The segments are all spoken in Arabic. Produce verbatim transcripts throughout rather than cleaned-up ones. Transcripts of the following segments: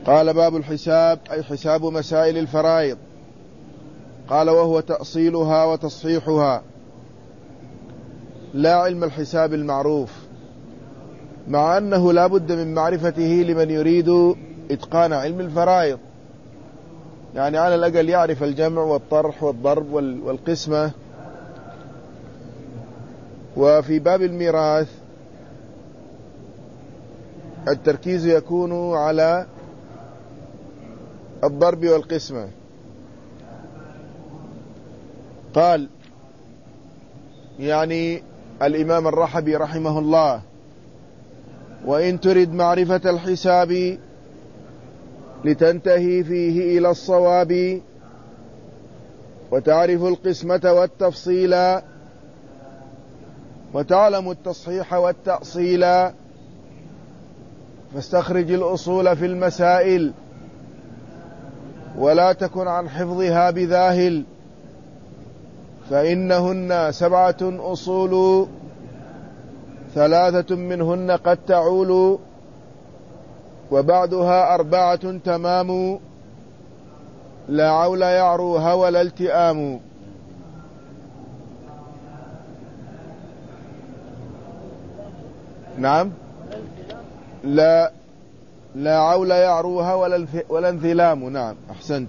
قال: باب الحساب، أي حساب مسائل الفرائض. قال: وهو تأصيلها وتصحيحها، لا علم الحساب المعروف، مع أنه لا بد من معرفته لمن يريد إتقان علم الفرائض، يعني على الأقل يعرف الجمع والطرح والضرب والقسمة. وفي باب الميراث التركيز يكون على الضرب والقسمة. قال يعني الإمام الرحبي رحمه الله: وإن ترد معرفة الحساب لتنتهي فيه إلى الصواب، وتعرف القسمة والتفصيل، وتعلم التصحيح والتأصيل، فاستخرج الأصول في المسائل، ولا تكن عن حفظها بذاهل، فإنهن سبعة أصول، ثلاثة منهن قد تعول، وبعدها أربعة تمام، لا عول يعروها ولا التئام. نعم، لا لا عول يعروها ولا ولا انثلام. نعم، أحسنت.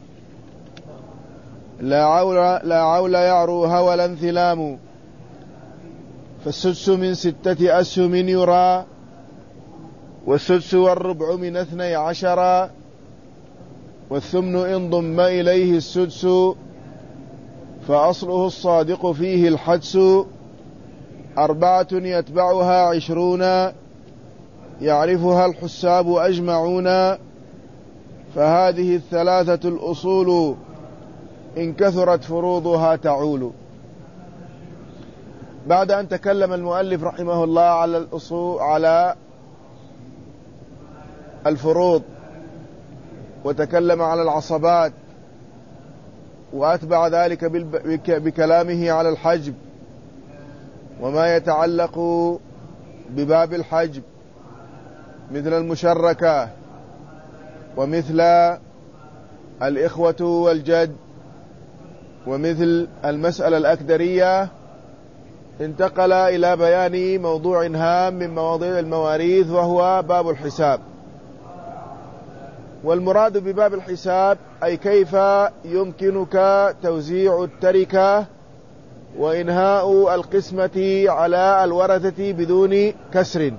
لا عول لا عول يعروها ولا انثلام. فالسدس من ستة أسهم يرى، والسدس والربع من اثني عشر، والثمن إن ضم إليه السدس، فأصله الصادق فيه الحدس. أربعة يتبعها عشرون، يعرفها الحساب أجمعون، فهذه الثلاثة الأصول، إن كثرت فروضها تعول. بعد أن تكلم المؤلف رحمه الله على الأصول على الفروض، وتكلم على العصبات، وأتبع ذلك بكلامه على الحجب وما يتعلق بباب الحجب، مثل المشركة ومثل الإخوة والجد ومثل المسألة الأكدرية، انتقل إلى بيان موضوع هام من مواضيع المواريث، وهو باب الحساب. والمراد بباب الحساب أي كيف يمكنك توزيع التركة وإنهاء القسمة على الورثة بدون كسر،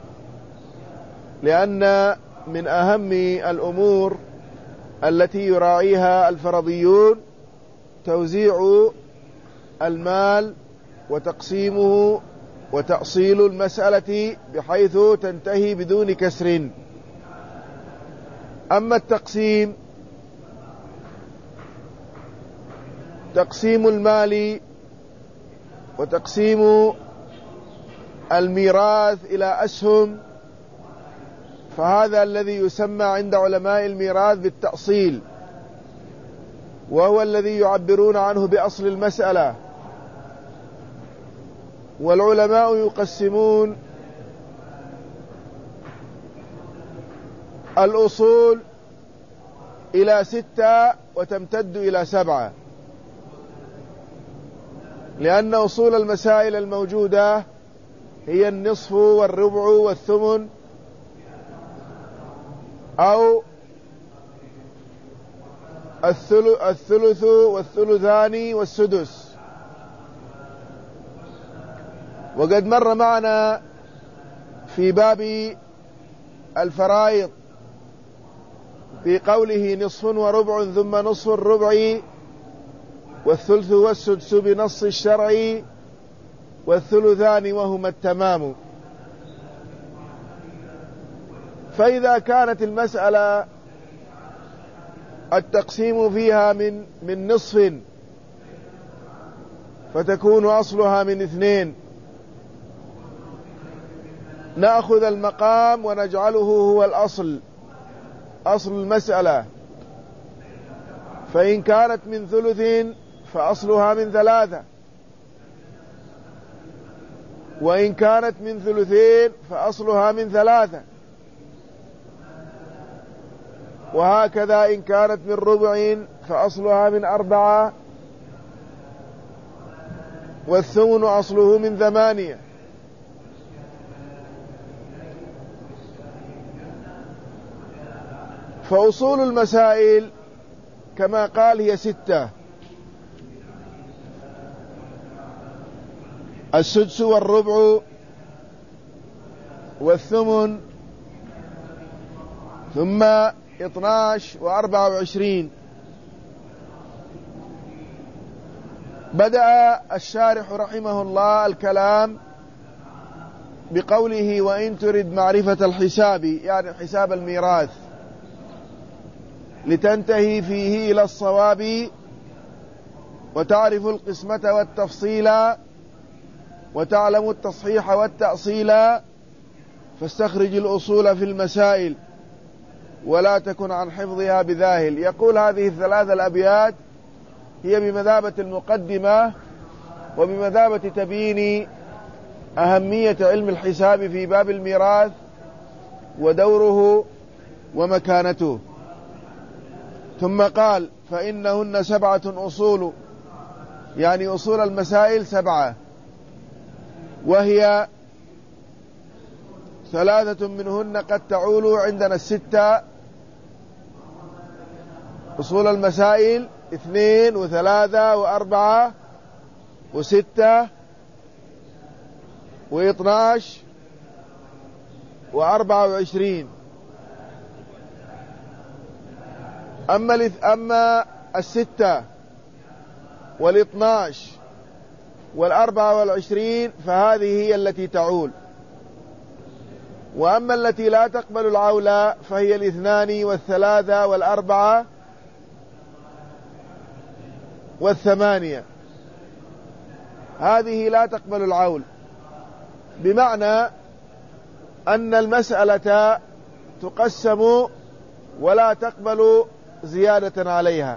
لأن من أهم الأمور التي يراعيها الفرضيون توزيع المال وتقسيمه وتأصيل المسألة بحيث تنتهي بدون كسر. أما التقسيم، تقسيم المال وتقسيم الميراث إلى أسهم، فهذا الذي يسمى عند علماء الميراث بالتأصيل، وهو الذي يعبرون عنه بأصل المسألة. والعلماء يقسمون الأصول إلى ستة وتمتد إلى سبعة، لأن أصول المسائل الموجودة هي النصف والربع والثمن، أو الثلث والثلثان والسدس. وقد مر معنا في باب الفرائض في قوله نصف وربع ثم نصف الربع، والثلث والسدس بنص الشرع، والثلثان وهما التمام. فإذا كانت المسألة التقسيم فيها من من نصف، فتكون أصلها من اثنين، نأخذ المقام ونجعله هو الأصل، أصل المسألة. فإن كانت من ثلث فأصلها من ثلاثة، وإن كانت من ثلثين فأصلها من ثلاثة. وهكذا إن كانت من ربع فأصلها من أربعة، والثمن أصله من ثمانية. فأصول المسائل كما قال هي ستة: السدس والربع والثمن، ثم اثناش وأربعة وعشرين. بدأ الشارح رحمه الله الكلام بقوله: وإن ترد معرفة الحساب، يعني حساب الميراث، لتنتهي فيه إلى الصواب، وتعرف القسمة والتفصيل، وتعلم التصحيح والتأصيل، فاستخرج الأصول في المسائل، ولا تكن عن حفظها بذاهل. يقول هذه الثلاث الأبيات هي بمثابة المقدمة وبمثابة تبيين أهمية علم الحساب في باب الميراث ودوره ومكانته. ثم قال: فإنهن سبعة أصول، يعني أصول المسائل سبعة، وهي ثلاثة منهن قد تعول عندنا الستة. أصول المسائل اثنين وثلاثة وأربعة وستة واثناش وأربعة وعشرين. أما أما الستة والاثناش والأربعة والعشرين فهذه هي التي تعول. وأما التي لا تقبل العولة فهي الاثنان والثلاثة والأربعة والثمانية، هذه لا تقبل العول، بمعنى أن المسألة تقسم ولا تقبل زيادة عليها،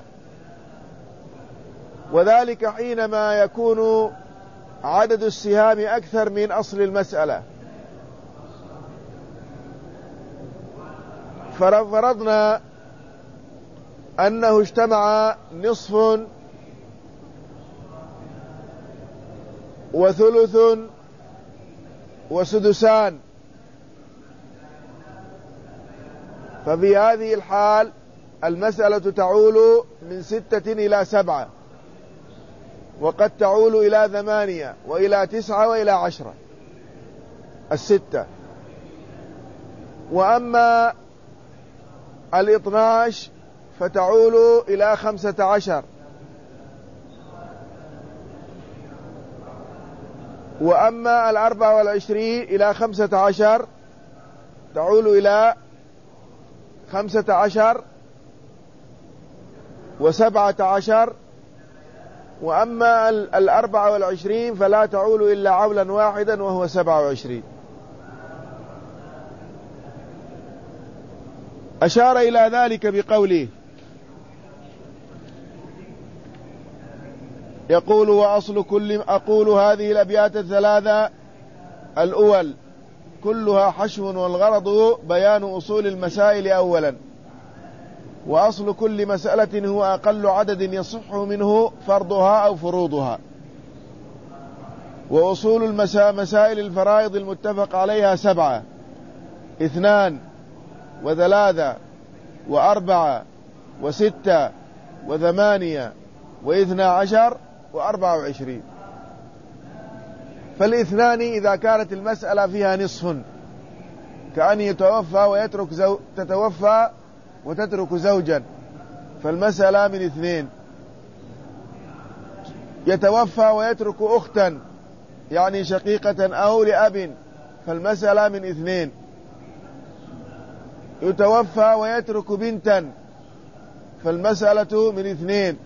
وذلك حينما يكون عدد السهام أكثر من أصل المسألة. فرضنا أنه اجتمع نصف وثلث وسدسان، ففي هذه الحال المسألة تعول من ستة إلى سبعة، وقد تعول إلى ثمانية وإلى تسعة وإلى عشرة الستة. وأما الاثناش فتعول إلى خمسة عشر، وأما الأربعة والعشرين إلى خمسة عشر، تعول إلى خمسة عشر وسبعة عشر. وأما الأربعة والعشرين فلا تعول إلا عولا واحدا وهو سبعة وعشرين. أشار إلى ذلك بقوله: يقول: وأصل كل أقول هذه الأبيات الثلاثة الأول كلها حشو، والغرض بيان أصول المسائل أولا. وأصل كل مسألة هو أقل عدد يصح منه فرضها أو فروضها. وأصول المسا مسائل الفرائض المتفق عليها سبعة: اثنان وثلاثة وأربعة وستة وثمانية واثنى عشر وأربعة وعشرين. فالاثنان إذا كانت المسألة فيها نصف، كأن يتوفى ويترك زو... تتوفى وتترك زوجا، فالمسألة من اثنين. يتوفى ويترك أختا، يعني شقيقة أو لأب، فالمسألة من اثنين. يتوفى ويترك بنتا، فالمسألة من اثنين.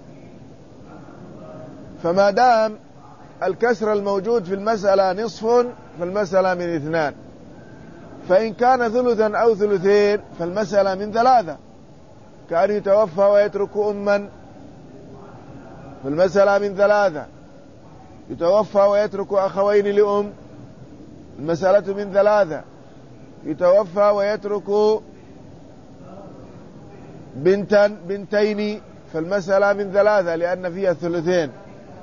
فما دام الكسر الموجود في المسألة نصف فالمسألة من اثنان. فإن كان ثلثا أو ثلثين فالمسألة من ثلاثة، كأن يتوفى ويترك أما، فالمسألة من ثلاثة. يتوفى ويترك أخوين لأم، المسألة من ثلاثة. يتوفى ويترك بنتا بنتين فالمسألة من ثلاثة لأن فيها ثلثين،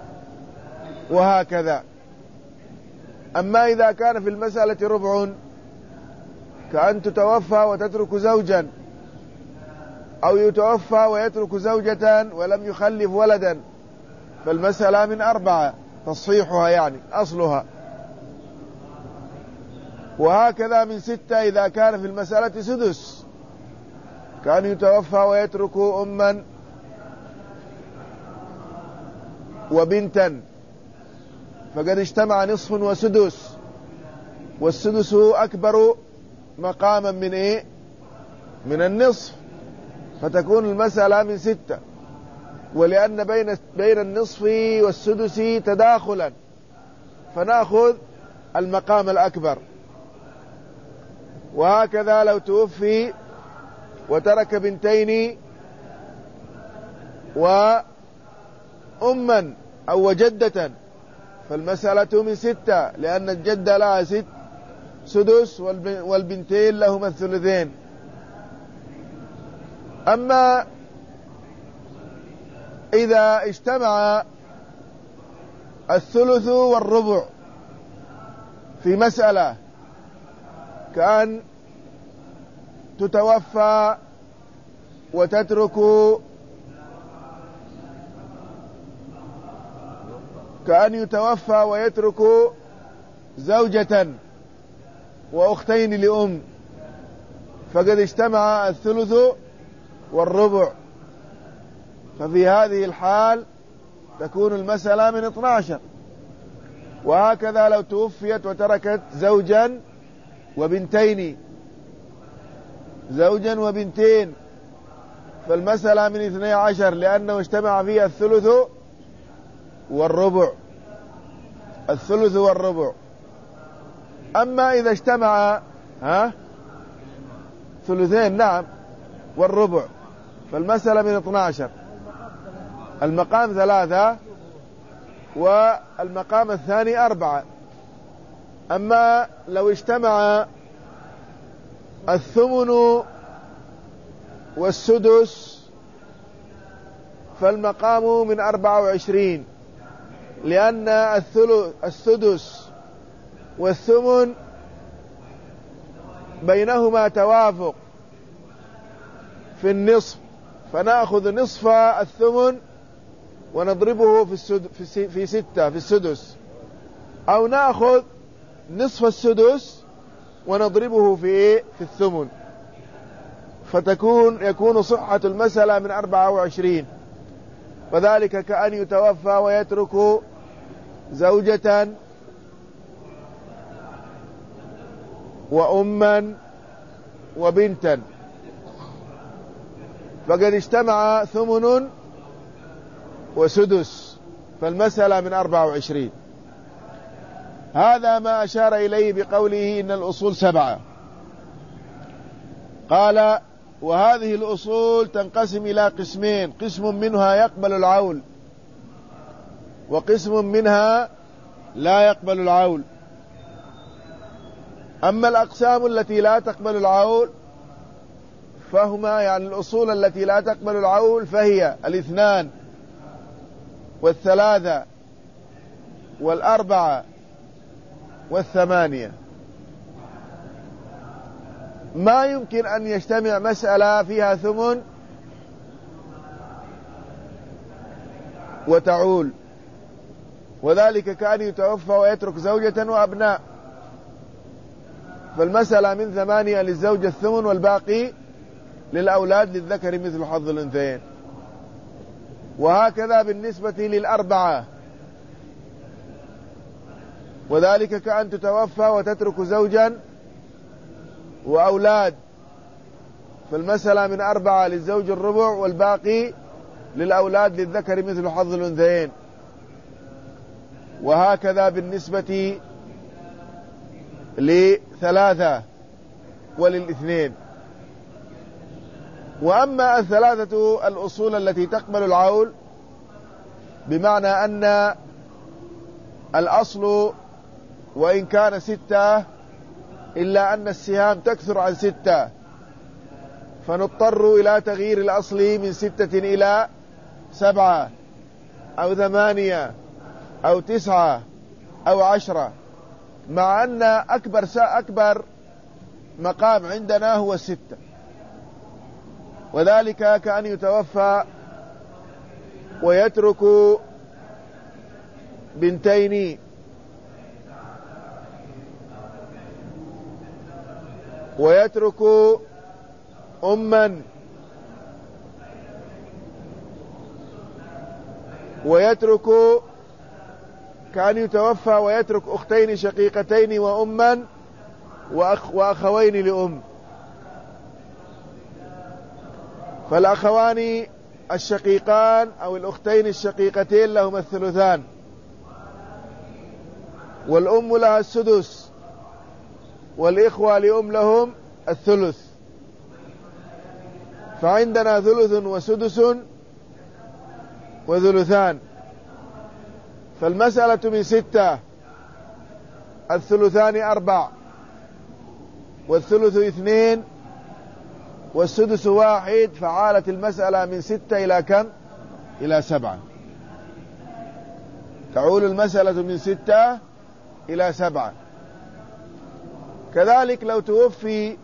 وهكذا. أما إذا كان في المسألة ربع كأن تتوفى وتترك زوجا، أو يتوفى ويترك زوجة ولم يخلف ولدا، فالمسألة من أربعة تصحيحها يعني أصلها. وهكذا من ستة إذا كان في المسألة سدس، كان يتوفى ويترك أما وبنتا، فقد اجتمع نصف وسدس، والسدس أكبر مقاما من إيه؟ من النصف، فتكون المسألة من ستة. ولأن بين بين النصف والسدس تداخلا، فنأخذ المقام الأكبر. وهكذا لو توفي وترك بنتين وأما أو جدة، فالمسألة من ستة، لأن الجدة لها ست سدس والبنتين لهما الثلثين. أما إذا اجتمع الثلث والربع في مسألة، كأن تتوفى وتترك كأن يتوفى ويترك زوجة وأختين لأم، فقد اجتمع الثلث والربع، ففي هذه الحال تكون المسألة من اثني عشر. وهكذا لو توفيت وتركت زوجا وبنتين، زوجا وبنتين، فالمسألة من اثني عشر، لأنه اجتمع فيها الثلث والربع، الثلث والربع. أما إذا اجتمع ها ثلثين نعم والربع، فالمسألة من اثني عشر. المقام ثلاثة والمقام الثاني أربعة. أما لو اجتمع الثمن والسدس فالمقام من أربعة وعشرين، لأن السدس والثمن بينهما توافق في النصف، فنأخذ نصف الثمن ونضربه في, السد في, في ستة في السدس، أو نأخذ نصف السدس ونضربه في في الثمن، فتكون يكون صحة المسألة من أربعة وعشرين. وذلك كأن يتوفى ويترك زوجة وأما وبنتا، فقد اجتمع ثمن وسدس، فالمسألة من أربعة وعشرين. هذا ما أشار إليه بقوله إن الأصول سبعة. قال: وهذه الأصول تنقسم إلى قسمين، قسم منها يقبل العول، وقسم منها لا يقبل العول. أما الأقسام التي لا تقبل العول فهما يعني الأصول التي لا تقبل العول فهي الاثنان والثلاثة والأربعة والثمانية. ما يمكن أن يجتمع مسألة فيها ثمن وتعول، وذلك كأن يتوفى ويترك زوجة وأبناء، فالمسألة من ثمانية للزوج الثمن والباقي للأولاد للذكر مثل حظ الأنثيين. وهكذا بالنسبة للأربعة، وذلك كأن تتوفى وتترك زوجا وأولاد، فالمسألة من أربعة للزوج الربع والباقي للأولاد للذكر مثل حظ الأنثيين. وهكذا بالنسبة لثلاثة وللاثنين. وأما الثلاثة الأصول التي تقبل العول، بمعنى أن الأصل وإن كان ستة إلا أن السهام تكثر عن ستة، فنضطر إلى تغيير الأصل من ستة إلى سبعة أو ثمانية أو تسعة أو عشرة، مع أن أكبر أكبر مقام عندنا هو الستة، وذلك كأن يتوفى ويترك بنتين ويترك أما ويترك كأن يتوفى ويترك أختين شقيقتين وأما وأخ وأخوين لأم. فالأخوان الشقيقان أو الأختين الشقيقتين لهما الثلثان، والأم لها السدس، والإخوة لأم لهم الثلث، فعندنا ثلث وسدس وثلثان. فالمسألة من ستة، الثلثان أربع، والثلث اثنين، والسدس واحد، فعالت المسألة من ستة إلى كم؟ إلى سبعة. تعول المسألة من ستة إلى سبعة. كذلك لو توفي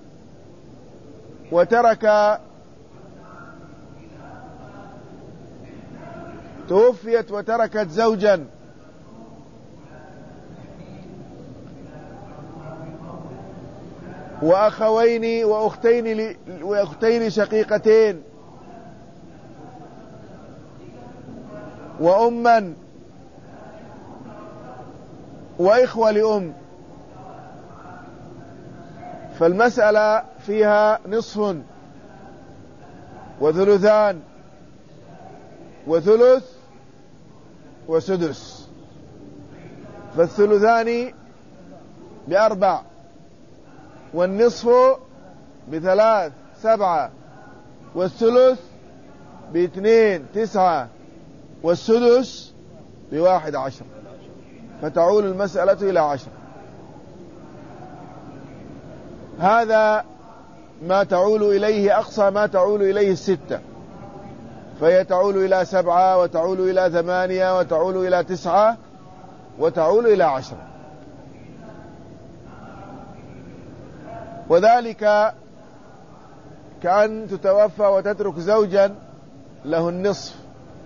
وترك توفيت وتركت زوجا وأخوين وأختين وأختين شقيقتين وأما وإخوة لأم، فالمسألة فيها نصف وثلثان وثلث وسدس. فالثلثان بأربع، والنصف بثلاث سبعة، والثلث باثنين تسعة، والسدس بواحد عشر، فتعول المسألة إلى عشر. هذا ما تعول إليه، أقصى ما تعول إليه الستة، فهي تعول إلى سبعة وتعول إلى ثمانية وتعول إلى تسعة وتعول إلى عشرة. وذلك كأن تتوفى وتترك زوجا له النصف،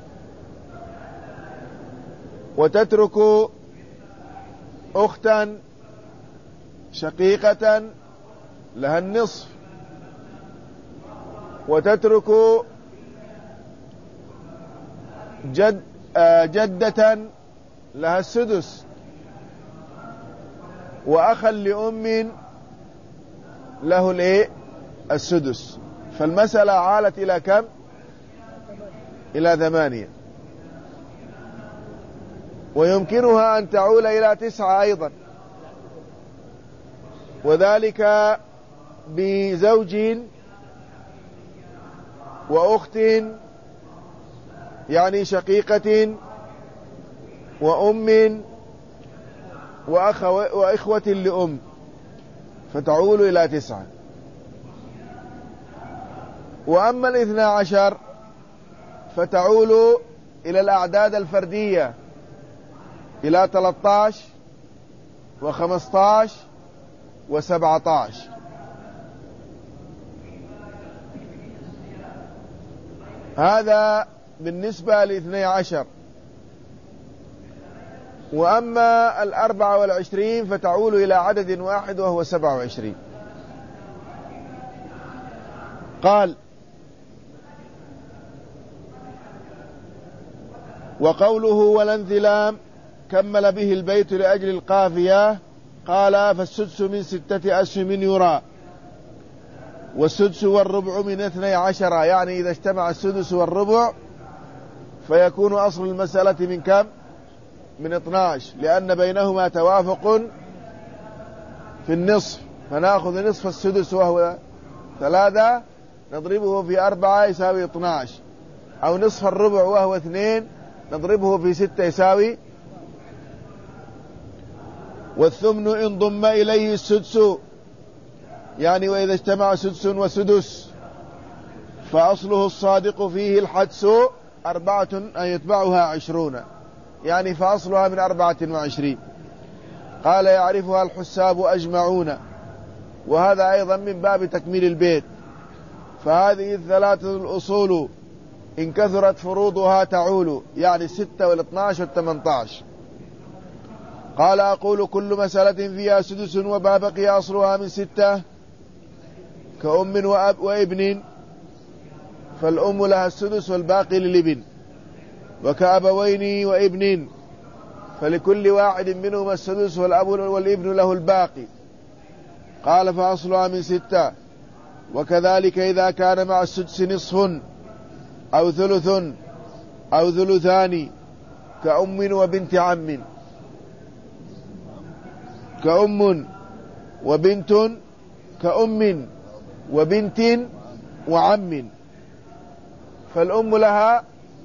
وتترك أختا شقيقة لها النصف، وتترك جد جدة لها السدس، وأخا لأم له الايه السدس. فالمسألة عالت إلى كم؟ إلى ثمانية. ويمكنها أن تعول إلى تسعة أيضا، وذلك بزوج وأخت يعني شقيقة وأم وأخوة لأم، فتعول إلى تسعة. وأما الاثنى عشر فتعول إلى الأعداد الفردية، إلى ثلاثة عشر وخمسة عشر وسبعة عشر. هذا بالنسبة لاثني عشر. وأما الأربعة والعشرين فتعول إلى عدد واحد وهو سبعة وعشرين. قال: وقوله ولا انثلام كمل به البيت لأجل القافية. قال: فالسدس من ستة أسهم يرى، والسدس والربع من اثني عشر، يعني إذا اجتمع السدس والربع فيكون أصل المسألة من كم؟ من اثني عشر، لأن بينهما توافق في النصف، فنأخذ نصف السدس وهو ثلاثة نضربه في أربعة يساوي اثني عشر، أو نصف الربع وهو اثنين نضربه في ستة يساوي. والثمن إن ضم إليه السدس، يعني وإذا اجتمع سدس وسدس فأصله الصادق فيه الحدس أربعة أن يتبعها عشرون، يعني فأصلها من أربعة وعشرين. قال يعرفها الحساب أجمعون، وهذا أيضا من باب تكميل البيت. فهذه الثلاثة الأصول إن كثرت فروضها تعول، يعني ستة والاثناش والثمنتاش. قال أقول كل مسألة فيها سدس وما بقي أصلها من ستة كأم وأب وابن، فالأم لها السدس والباقي للابن، وكأبوين وابن، فلكل واحد منهما السدس والأب والابن له الباقي. قال فأصلها من ستة. وكذلك إذا كان مع السدس نصف أو ثلث أو ثلثان كأم وبنت عم، كأم وبنت، كأم وبنت وعم، فالأم لها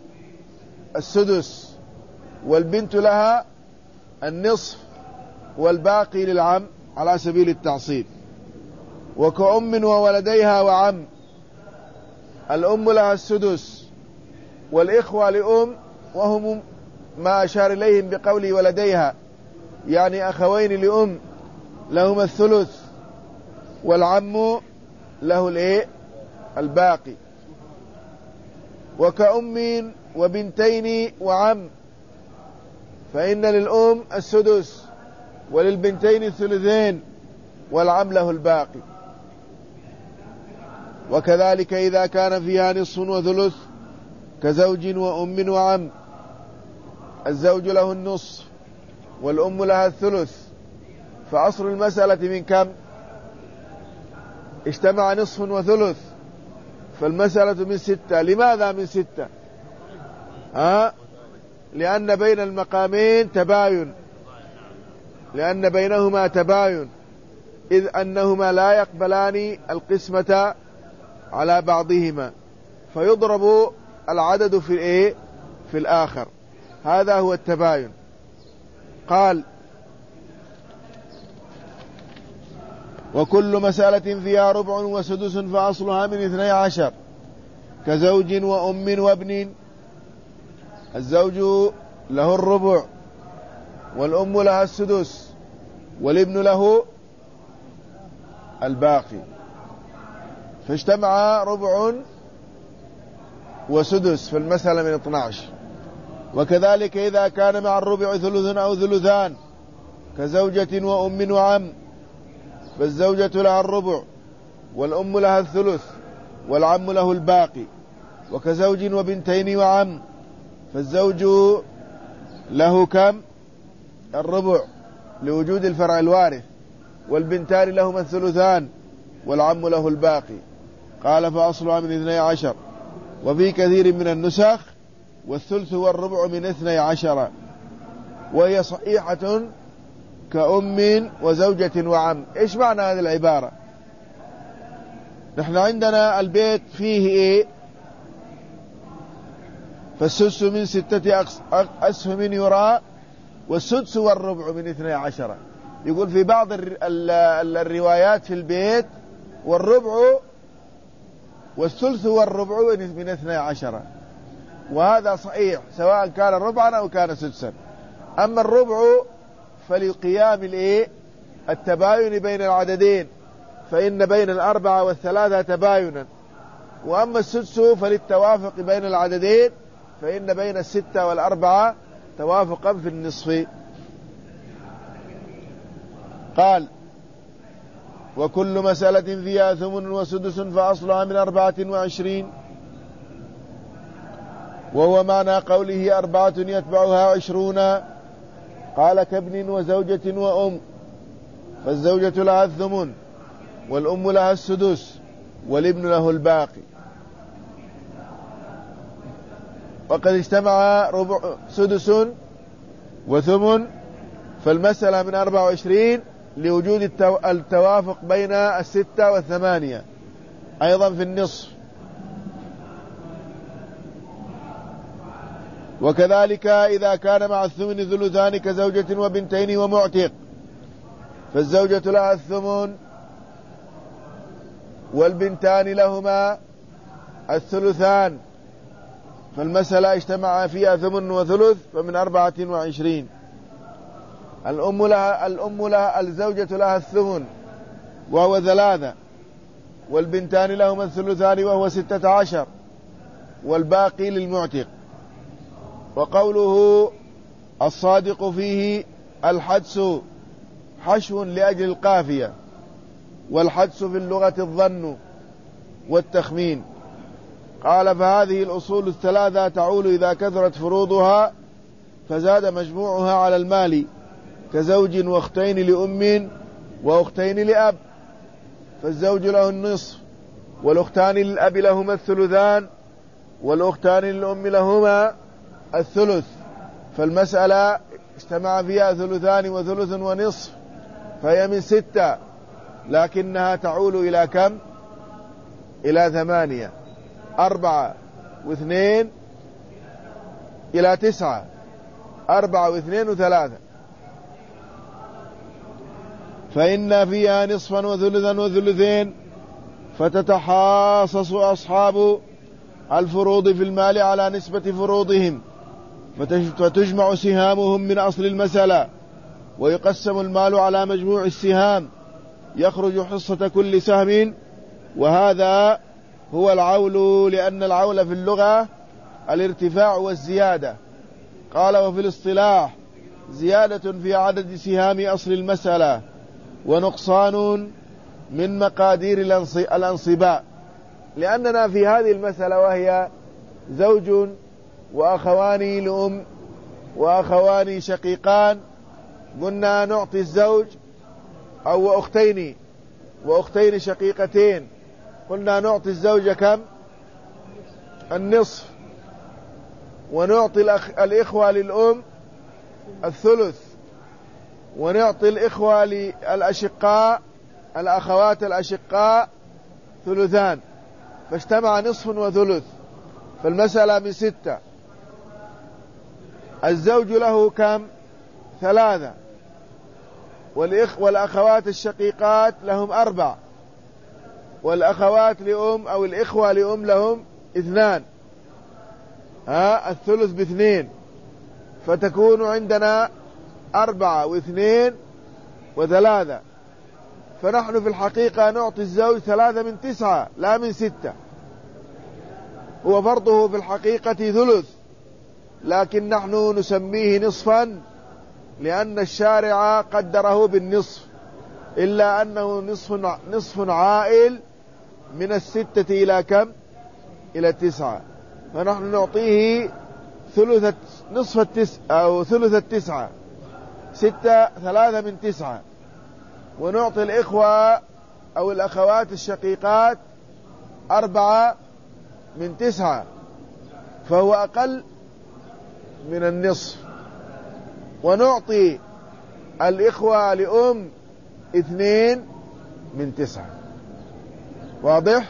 السدس والبنت لها النصف والباقي للعم على سبيل التعصيب. وكأم وولديها وعم، الأم لها السدس والإخوة لأم وهم ما أشار إليهم بقول ولديها، يعني أخوين لأم لهما الثلث، والعم له الإيه الباقي. وكأم وبنتين وعم، فإن للأم السدس وللبنتين الثلثين والعم له الباقي. وكذلك إذا كان فيها نصف وثلث كزوج وأم وعم، الزوج له النصف والأم لها الثلث، فأصل المسألة من كم؟ اجتمع نصف وثلث، فالمسألة من ستة. لماذا من ستة؟ ها؟ لأن بين المقامين تباين، لأن بينهما تباين، إذ أنهما لا يقبلان القسمة على بعضهما، فيضرب العدد في الإيه؟ في الآخر. هذا هو التباين. قال وكل مسألة فيها ربع وسدس فأصلها من اثني عشر كزوج وأم وابن، الزوج له الربع والأم لها السدس والابن له الباقي، فاجتمع ربع وسدس في المسألة من اثني عشر. وكذلك إذا كان مع الربع ثلث أو ثلثان كزوجة وأم وعم، فالزوجة لها الربع والأم لها الثلث والعم له الباقي. وكزوج وبنتين وعم، فالزوج له كم؟ الربع لوجود الفرع الوارث، والبنتان لهما الثلثان والعم له الباقي. قال فأصلها من اثني عشر. وفي كثير من النسخ والثلث والربع من اثني عشر، وهي صحيحة كأم وزوجة وعم. إيش معنى هذه العبارة؟ نحن عندنا البيت فيه إيه؟ فالسدس من ستة أسهم يرى، والسدس والربع من اثني عشر. يقول في بعض الروايات في البيت والربع والثلث والربع من اثني عشر، وهذا صحيح سواء كان ربعا أو كان سدسا. أما الربع فلقيام الإيه؟ التباين بين العددين، فإن بين الأربعة والثلاثة تباينا. وأما السدس فللتوافق بين العددين، فإن بين الستة والأربعة توافقا في النصف. قال وكل مسألة فيها ثمن وسدس فأصلها من أربعة وعشرين، وهو معنى قوله أربعة يتبعها عشرون. قال كابن وزوجة وأم، فالزوجة لها الثمن والأم لها السدس والابن له الباقي. وقد اجتمع ربع سدس وثمن، فالمسألة من أربعة وعشرين لوجود التوافق بين الستة والثمانية أيضا في النصف. وكذلك إذا كان مع الثمن ثلثان كزوجة وبنتين ومعتق، فالزوجة لها الثمن والبنتان لهما الثلثان، فالمسألة اجتمع فيها ثمن وثلث فمن أربعة وعشرين. الأم لها, الأم لها الزوجة لها الثمن وهو ثلاثة، والبنتان لهما الثلثان وهو ستة عشر، والباقي للمعتق. وقوله الصادق فيه الحدس حشو لأجل القافية، والحدس في اللغة الظن والتخمين. قال فهذه الأصول الثلاثة تعول إذا كثرت فروضها فزاد مجموعها على المال، كزوج واختين لأم وأختين لأب، فالزوج له النصف، والأختان للأب لهما الثلثان، والأختان للأم لهما الثلث. فالمسألة اجتمع فيها ثلثان وثلث ونصف، فهي من ستة، لكنها تعول إلى كم؟ إلى ثمانية. أربعة واثنين إلى تسعة، أربعة واثنين وثلاثة، فإن فيها نصفا وثلثا وثلثين، فتتحاصص أصحاب الفروض في المال على نسبة فروضهم، فتجمع سهامهم من أصل المسألة، ويقسم المال على مجموع السهام، يخرج حصة كل سهم، وهذا هو العول، لأن العول في اللغة الارتفاع والزيادة. قال وفي الاصطلاح زيادة في عدد سهام أصل المسألة، ونقصان من مقادير الأنصباء. لأننا في هذه المسألة وهي زوج وأخوان لأم وأخوان شقيقان، قلنا نعطي الزوج أو أختين وأختين شقيقتين، قلنا نعطي الزوجة كم؟ النصف، ونعطي الأخ... الإخوة للأم الثلث، ونعطي الإخوة للأشقاء الأخوات الأشقاء ثلثان، فاجتمع نصف وثلث، فالمسألة من ستة. الزوج له كم؟ ثلاثة، والإخ والأخوات الشقيقات لهم أربع، والأخوات لأم أو الإخوة لأم لهم اثنان، ها الثلث باثنين، فتكون عندنا أربعة واثنين وثلاثة. فنحن في الحقيقة نعطي الزوج ثلاثة من تسعة لا من ستة، هو فرضه في الحقيقة ثلث، لكن نحن نسميه نصفا لأن الشارع قدره بالنصف، إلا أنه نصف, نصف عائل من الستة إلى كم؟ إلى التسعة، فنحن نعطيه ثلث نصف التسعة أو ثلث التسعة، ستة ثلاثة من تسعة، ونعطي الإخوة أو الأخوات الشقيقات أربعة من تسعة، فهو أقل من النصف، ونعطي الإخوة لأم اثنين من تسعة. واضح؟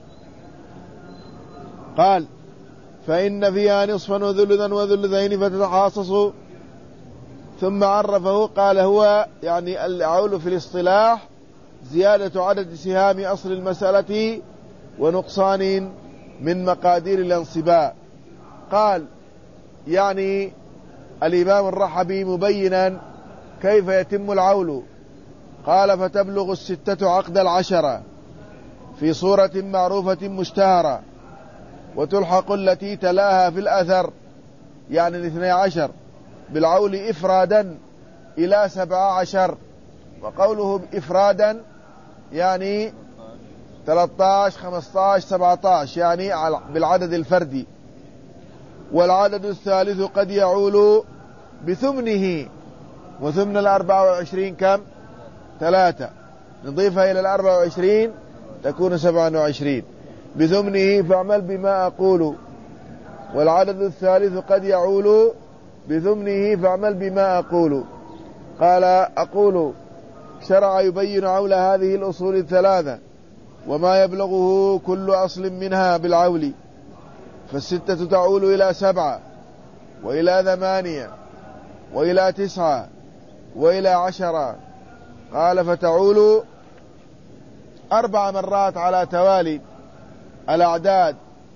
قال فإن فيها نصفا وثلثا وثلثين فتتحاصصوا، ثم عرفه قال هو يعني العول في الاصطلاح زيادة عدد سهام أصل المسألة ونقصان من مقادير الانصباء. قال يعني الإمام الرحبي مبينا كيف يتم العول، قال فتبلغ الستة عقد العشرة في صورة معروفة مشتهرة، وتلحق التي تلاها في الأثر يعني الاثني عشر بالعول إفرادا إلى سبع عشر، وقوله إفرادا يعني ثلاثة عشر خمسة عشر سبعة عشر يعني بالعدد الفردي. والعدد الثالث قد يعول بثمنه، وثمن الأربع وعشرين كم؟ ثلاثة، نضيفها إلى الأربع وعشرين تكون سبعة وعشرين، بثمنه فاعمل بما أقول. والعدد الثالث قد يعول بثمنه فاعمل بما أقول. قال أقول شرع يبين عول هذه الأصول الثلاثة وما يبلغه كل أصل منها بالعول، فالستة تعول إلى سبعة وإلى ثمانية وإلى تسعة وإلى عشرة. قال فتعول أربع مرات على توالي الأعداد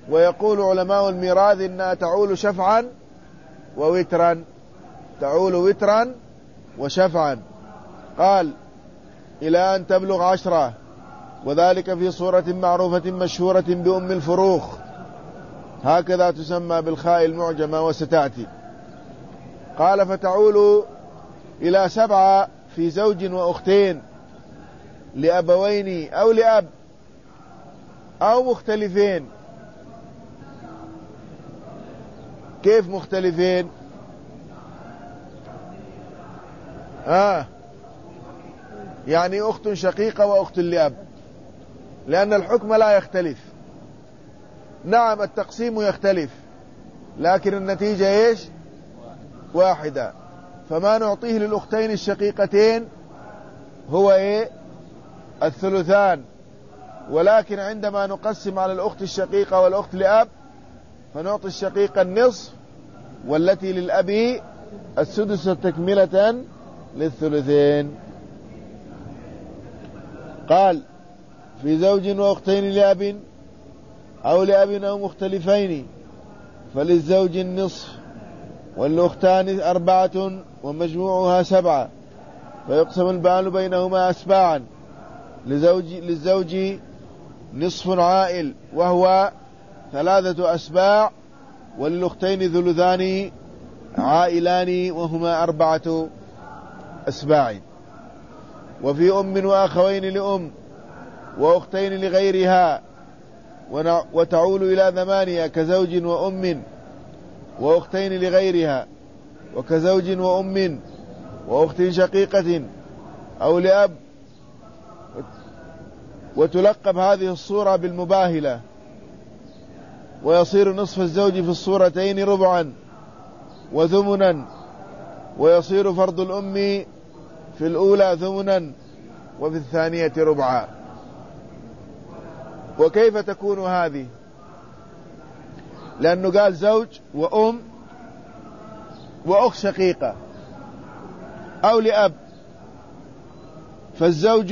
ويقول علماء الميراث إنها تعول شفعا ووترا، تعول وترا وشفعا. قال إلى أن تبلغ عشرة، وذلك في صورة معروفة مشهورة بأم الفروخ، هكذا تسمى بالخاء المعجمة وستأتي. قال فتعول إلى سبعة في زوج وأختين لأبوين أو لأب أو مختلفين. كيف مختلفين؟ آه يعني أخت شقيقة وأخت لأب، لأن الحكم لا يختلف. نعم التقسيم يختلف، لكن النتيجة إيش؟ واحدة. فما نعطيه للأختين الشقيقتين هو إيه؟ الثلثان. ولكن عندما نقسم على الأخت الشقيقة والأخت لأب فنعطي الشقيقة النصف، والتي للأب السدس تكملة للثلثين. قال في زوج وأختين لأب أو لأب أو مختلفين فللزوج النصف، والأختان أربعة ومجموعها سبعة، فيقسم البال بينهما أسباعا. لزوج للزوج نصف عائل وهو ثلاثة أسباع، وللأختين ثلثان عائلان وهما أربعة أسباع. وفي أم وأخوين لأم وأختين لغيرها وتعول إلى ثمانية كزوج وأم وأختين لغيرها، وكزوج وأم وأخت شقيقة أو لأب. وتلقب هذه الصورة بالمباهلة، ويصير نصف الزوج في الصورتين ربعا وثمنا، ويصير فرض الأم في الأولى ثمنا وفي الثانية ربعا. وكيف تكون هذه؟ لأنه قال زوج وأم وأخت شقيقة أو لأب، فالزوج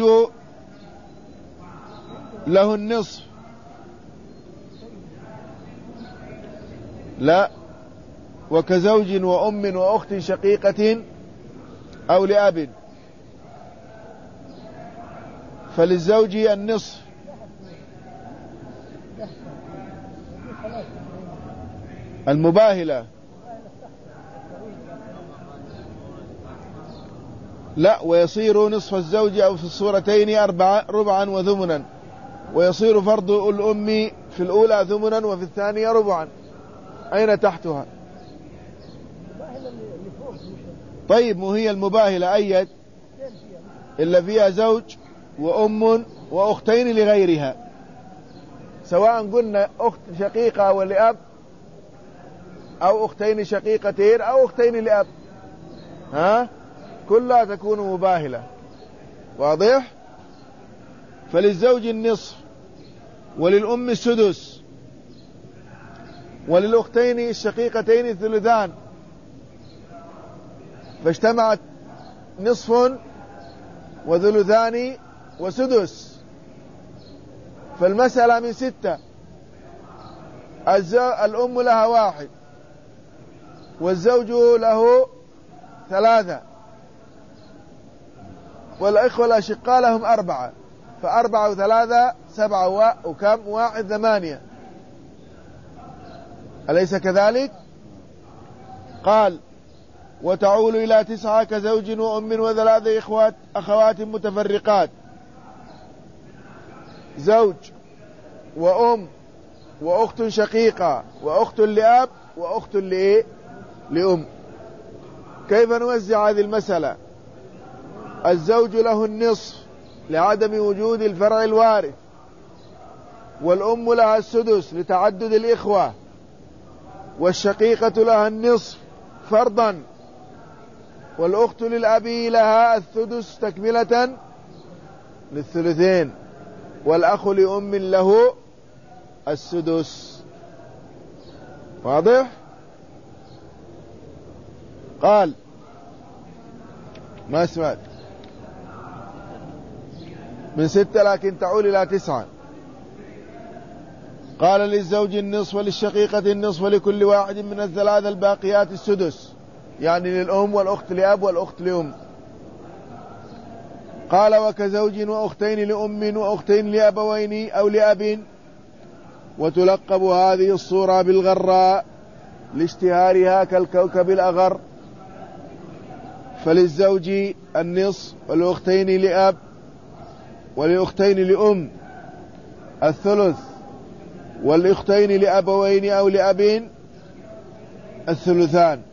له النصف، لا، وكزوج وأم وأخت شقيقة أو لأب فللزوج النصف. المباهلة لا، ويصير نصف الزوج أو في الصورتين أربعة ربعا وثمنا، ويصير فرض الأم في الأولى ثمنا وفي الثانية ربعا. أين تحتها؟ طيب مو هي المباهلة أيد إلا فيها زوج وأم وأختين لغيرها، سواء قلنا أخت شقيقة ولأب أو أختين شقيقتين أو أختين لأب، ها كلها تكون مباهلة. واضح؟ فللزوج النصف، وللأم السدس، وللأختين الشقيقتين الثلثان، فاجتمعت نصف وثلثان وسدس، فالمسألة من ستة. الأم لها واحد، والزوج له ثلاثة، والإخوة الأشقاء لهم أربعة، فأربعة وثلاثة سبعة وكم واحد ثمانية، أليس كذلك؟ قال وتعول إلى تسعة كزوج وأم وثلاث إخوات أخوات متفرقات، زوج وأم وأخت شقيقة وأخت لأب وأخت لإيه؟ لأم. كيف نوزع هذه المسألة؟ الزوج له النصف لعدم وجود الفرع الوارث، والأم لها السدس لتعدد الإخوة، والشقيقة لها النصف فرضا، والأخت للأب لها السدس تكملة للثلثين، والأخ لأم له السدس. واضح؟ قال ما سمعت من ستة لكن تعول إلى تسعة. قال للزوج النصف وللشقيقة النصف ولكل واحد من الثلاثة الباقيات السدس، يعني للأم والأخت لأب والأخت لأم. قال وكزوج وأختين لأم وأختين لأبوين أو لأب. وتلقب هذه الصورة بالغراء لاشتهارها كالكوكب الأغر. فللزوج النصف والأختين لأب وللأختين لأم الثلث والأختين لأبوين أو لأب الثلثان.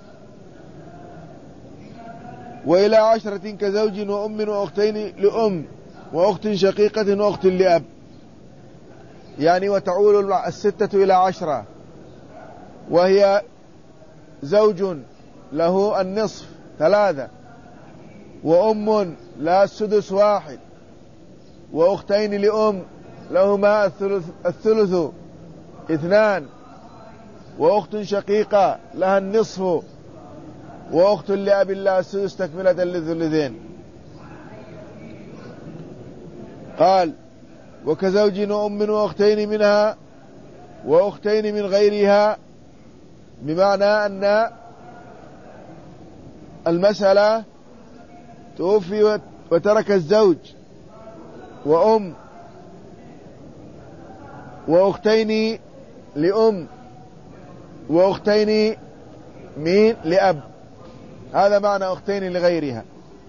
وإلى عشرة كزوج وأم وأختين لأم وأخت شقيقة وأخت لأب، يعني وتعول الستة إلى عشرة، وهي زوج له النصف ثلاثة، وأم لا السدس واحد، وأختين لأم لهما الثلث, الثلث اثنان، وأخت شقيقة لها النصف، وأخت لأب لها السدس تكملة للثلثين. قال وكزوج وأم وأختين منها وأختين من غيرها، بمعنى أن المسألة توفي وترك الزوج وأم وأختين لأم وأختين من لأب، هذا معنى أختين لغيرها.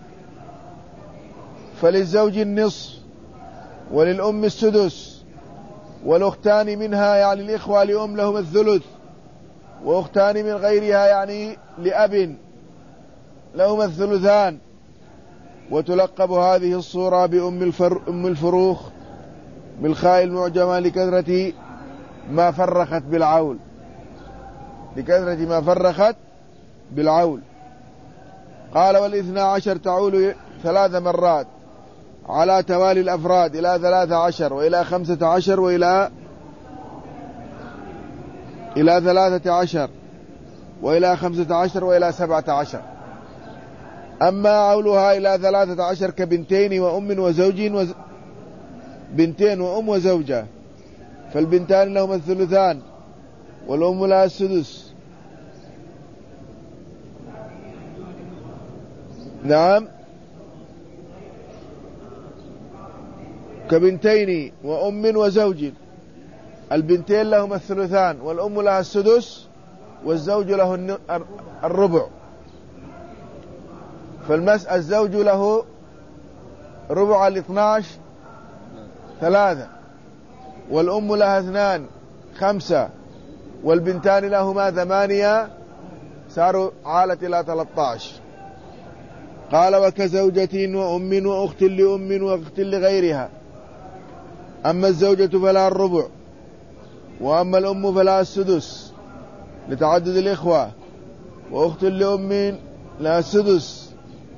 فللزوج النصف وللأم السدس، والأختان منها يعني الإخوة لأم لهم الثلث، وأختان من غيرها يعني لأب لهم الثلثان. وتلقب هذه الصورة بأم الفر أم الفروخ بالخاء المعجمة لكثرة ما فرخت بالعول، لكثرة ما فرخت بالعول. قال والاثنى عشر تعول ثلاث مرات على توالي الأفراد إلى ثلاثة عشر وإلى خمسة عشر وإلى إلى ثلاثة عشر وإلى خمسة عشر وإلى سبعة عشر. أما عولها إلى ثلاثة عشر كبنتين وأم وزوج وز... بنتين وأم وزوجة، فالبنتان لهما الثلثان والأم لها السدس. نعم كبنتين وأم وزوج، البنتين لهما الثلثان والأم لها السدس والزوج له الربع. فالمسألة الزوج له ربع الاثناش ثلاثة، والأم لها اثنان خمسة، والبنتان لهما ثمانية، صاروا عالة إلى ثلاثة عشر. قال وكزوجة وأم وأخت لأم وأخت لغيرها. أما الزوجة فلها الربع، وأما الأم فلها السدس لتعدد الإخوة، وأخت لأم لها السدس،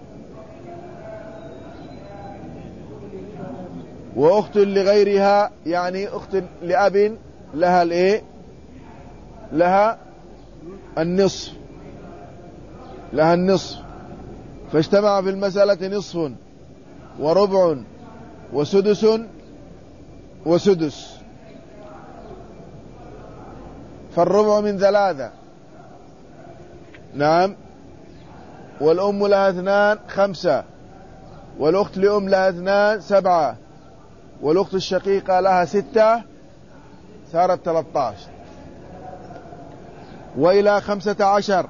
وأخت لغيرها يعني أخت لأب لها الإيه لها النصف لها النصف. فاجتمع في المسألة نصف وربع وسدس وسدس. فالربع من ثلاثة، نعم، والأم لها اثنان خمسة، والأخت لأم لها اثنان سبعة، والأخت الشقيقة لها ستة، صارت ثلاثة عشر. وإلى خمسة عشر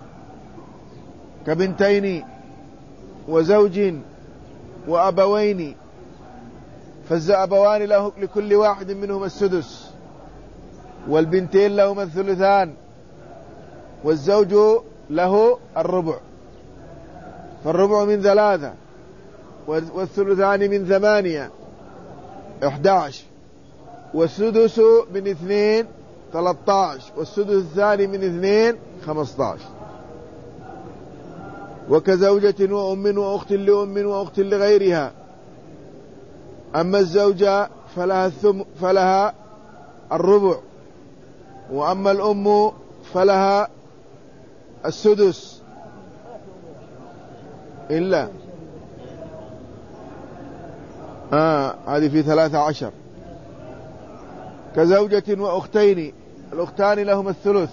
كبنتين وزوج وأبوين، فالأبوان له لكل واحد منهم السدس، والبنتين لهما الثلثان، والزوج له الربع. فالربع من ثلاثة والثلثان من ثمانية احدى عشر، والسدس من اثنين ثلاثة عشر، والسدس الثاني من اثنين خمسة عشر. وكزوجة وأم وأخت لأم وأخت لغيرها. أما الزوجة فلها, الثم فلها الربع، وأما الأم فلها السدس إلا آه هذه في ثلاثة عشر. كزوجة وأختين، الأختان لهما الثلث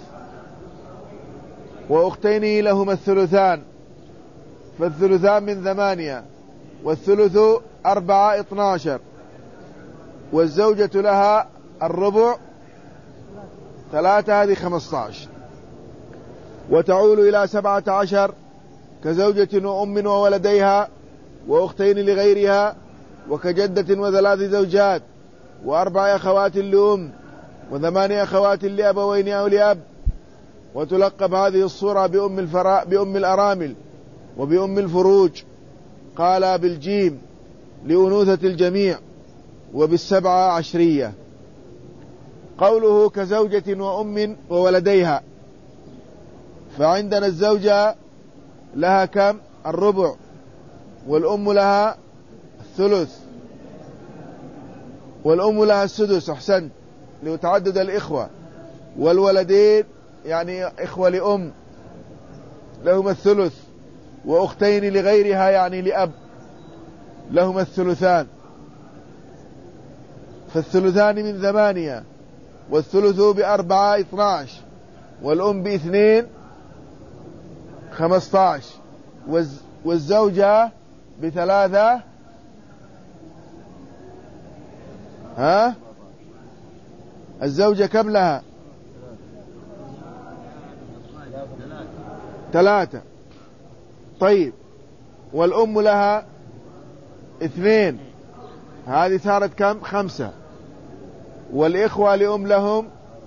وأختين لهما الثلثان، فالثلثان من ثمانية والثلث أربعة اثناشر، والزوجة لها الربع ثلاثة، هذه خمسة عشر، وتعول إلى سبعة عشر كزوجة وأم وولديها وأختين لغيرها، وكجدة وثلاث زوجات وأربع أخوات لأم وثمانية أخوات لأبوين أو لأب. وتلقب هذه الصورة بأم الفراء بأم الأرامل وبأم الفروج، قال بالجيم لأنوثة الجميع، وبالسبعة عشرية. قوله كزوجة وأم وولديها، فعندنا الزوجة لها كم؟ الربع، والأم لها الثلث، والأم لها السدس، أحسنت، لتعدد الإخوة، والولدين يعني إخوة لأم لهما الثلث، وأختين لغيرها يعني لأب لهما الثلثان، فالثلثان من ثمانية، والثلث بأربعة اثناش، والأم باثنين خمسة عشر، والزوجة بثلاثة ها الزوجة كم لها؟ ثلاثة. طيب، والأم لها اثنين، هذه صارت كم؟ خمسة. والإخوة لأم لهم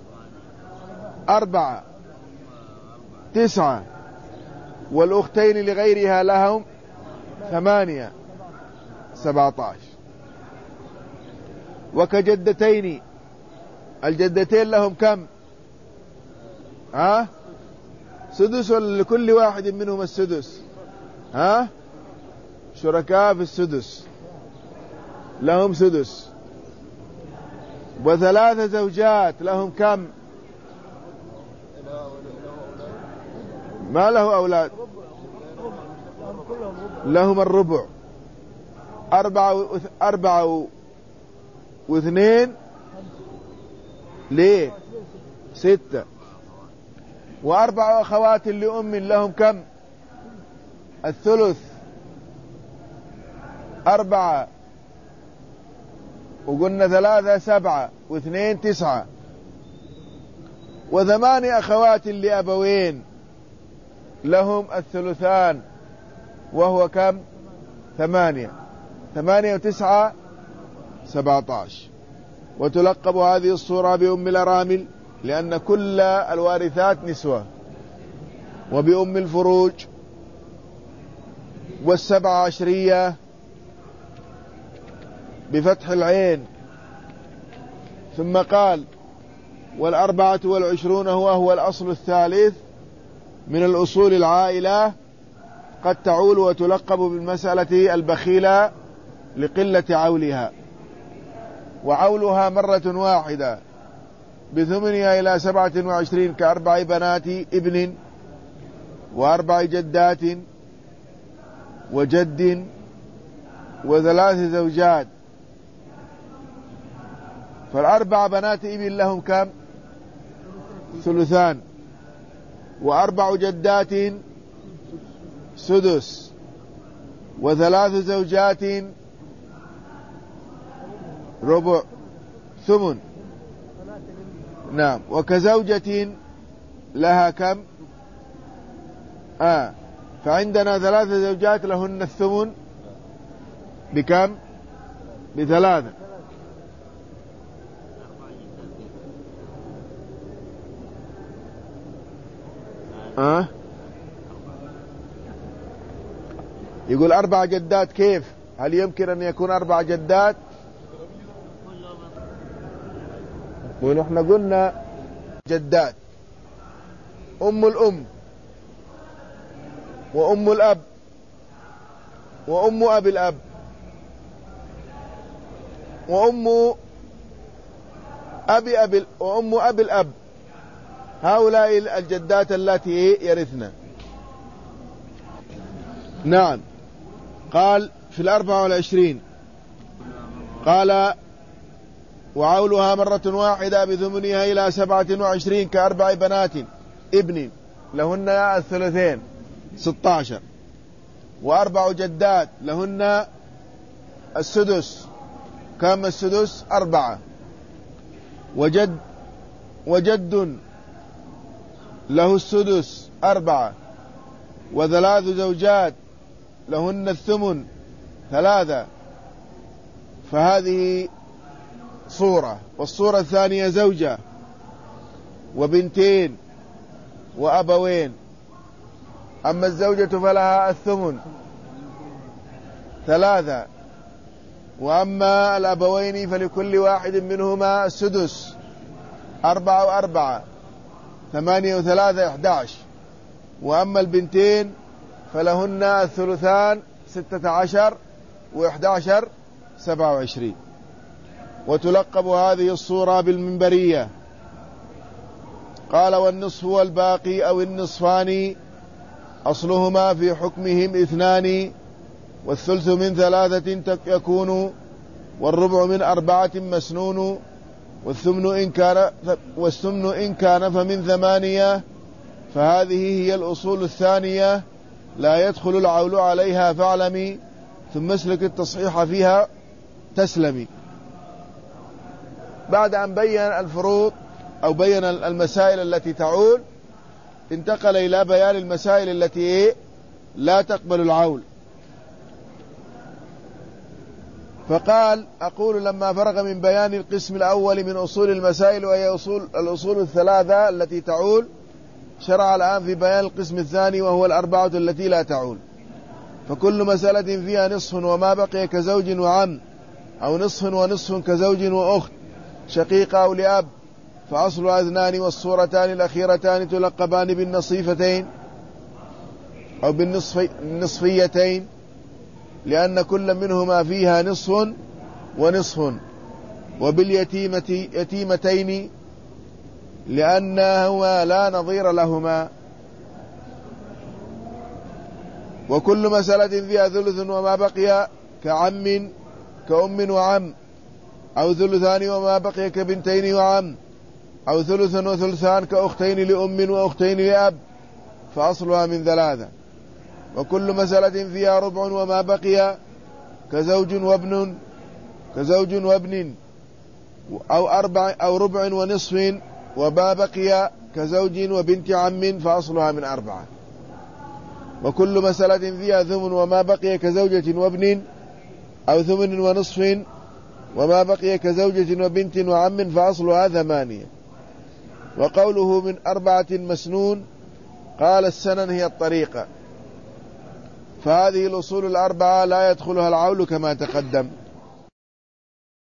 أربعة، تسعة. والأختين لغيرها لهم ثمانية، سبعة عشر. وكجدتين، الجدتين لهم كم؟ ها سدس، لكل واحد منهم السدس، ها شركاء في السدس، لهم سدس. وثلاث زوجات لهم كم؟ ما له أولاد، لهم الربع، أربعة أربعة واثنين ليه ستة. وأربع أخوات لأم لهم كم؟ الثلث، أربعة، وقلنا ثلاثة سبعة، واثنين تسعة. وثماني أخوات لأبوين لهم الثلثان، وهو كم؟ ثمانية، ثمانية وتسعة سبعة عشر. وتلقب هذه الصورة بأم الأرامل لأن كل الوارثات نسوة، وبأم الفروج، والسبعة عشرية بفتح العين. ثم قال والأربعة والعشرون هو هو الأصل الثالث من الأصول العائلة، قد تعول وتلقب بالمسألة البخيلة لقلة عولها، وعولها مرة واحدة بثمنها إلى سبعة وعشرين، كأربع بنات ابن وأربع جدات وجد وثلاث زوجات. فالأربع بنات ابن لهم كم؟ ثلثان، وأربع جدات سدس، وثلاث زوجات ربع ثمن. نعم. وكزوجة لها كم؟ آه فعندنا ثلاث زوجات لهن الثمن بكم؟ بثلاثة. آه يقول أربع جدات، كيف؟ هل يمكن أن يكون أربع جدات؟ ونحن قلنا جدات، أم الأم وأم الأب وأم أبي الأب وأم أبي أبي وأم أبي الأب، هؤلاء الجدات التي يرثن. نعم. قال في الأربعة والعشرين، قال وعولها مرة واحدة بثمنها إلى سبعة وعشرين كأربع بنات ابن لهن الثلثين ستة عشر، وأربع جدات لهن السدس، كم السدس؟ أربعة، وجد وجد له السدس أربعة، وثلاث زوجات لهن الثمن ثلاثة. فهذه صورة. والصورة الثانية زوجة وبنتين وأبوين. أما الزوجة فلها الثمن ثلاثة، وأما الأبوين فلكل واحد منهما السدس أربعة وأربعة ثمانية وثلاثة إحدى عشر، وأما البنتين فلهن الثلثان ستة عشر وإحدى عشر سبعة وعشرين. وتلقب هذه الصورة بالمنبرية. قال والنصف والباقي أو النصفان أصلهما في حكمهم اثنان، والثلث من ثلاثة يكون، والربع من أربعة مسنون، والثمن إن كان والثمن إن كان فمن ثمانية. فهذه هي الأصول الثانية لا يدخل العول عليها فاعلمي، ثم اسلك التصحيح فيها تسلمي. بعد أن بين الفروض أو بين المسائل التي تعول، انتقل إلى بيان المسائل التي لا تقبل العول. فقال أقول لما فرغ من بيان القسم الأول من أصول المسائل وهي أصول الأصول الثلاثة التي تعول، شرع الآن في بيان القسم الثاني وهو الأربعة التي لا تعول. فكل مسألة فيها نصف وما بقي كزوج وعم، أو نصف ونصف كزوج وأخت شقيقة أو لأب، فأصل أذنان، والصورتان الأخيرتان تلقبان بالنصيفتين أو بالنصفيتين، لأن كل منهما فيها نصف ونصف، وباليتيمة يتيمتين لأنهما لا نظير لهما. وكل مسألة فيها ثلث وما بقي كعم كأم وعم، أو ثلثان وما بقي كبنتين وعم، أو ثلث وثلثان كأختين لأم وأختين لأب، فأصلها من ثلاثة. وكل مسألة فيها ربع وما بقي كزوج وابن كزوج وابن أو أربع أو ربع ونصف، وما بقي كزوج وبنت عم، فأصلها من أربعة. وكل مسألة فيها ثمن وما بقي كزوجة وابن أو ثمن ونصف، وما بقي كزوجة وبنت وعم، فأصلها ثمانية. وقوله من أربعة مسنون، قال السنن هي الطريقة. فهذه الأصول الأربعة لا يدخلها العول كما تقدم.